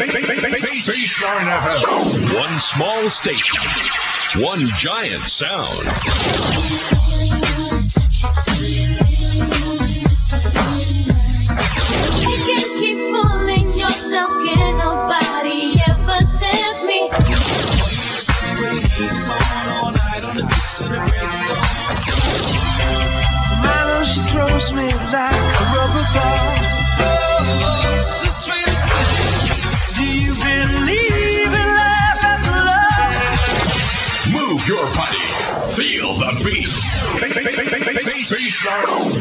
Baseline FM. One small station, one giant sound. You can't keep fooling yourself, can nobody ever tempt me. Milo, she throws me like a rubber ball. Do you believe in love after love? Move your body. Feel the beat. Baseline.